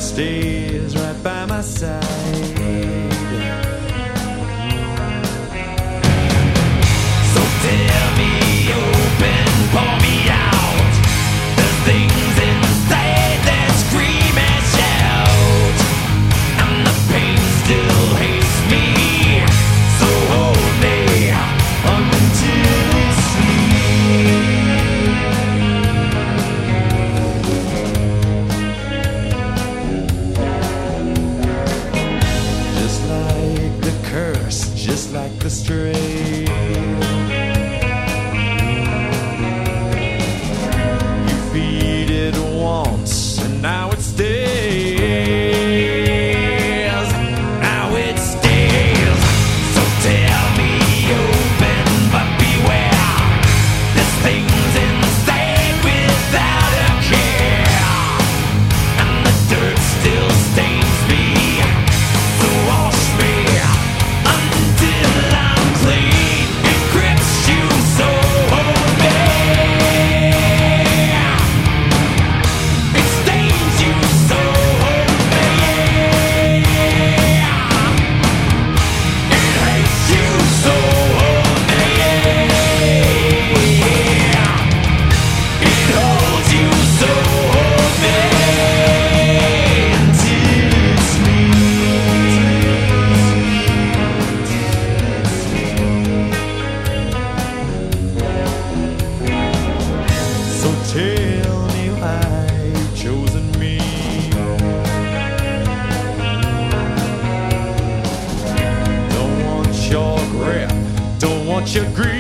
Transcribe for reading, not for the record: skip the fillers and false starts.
stays right by my side. So tear me open, pour me out. The things inside that scream and shout, and the pain still hates me. So hold me until we sleep. Just like the curse, just like the stray. Once and now it stays. Now it stays. So tear me open, but beware. There's things inside without a care, and the dirt still stains me. So wash me until I'm clean. It grips you so hold me. Tell me why you've chosen me. Don't want your grip, don't want your greed.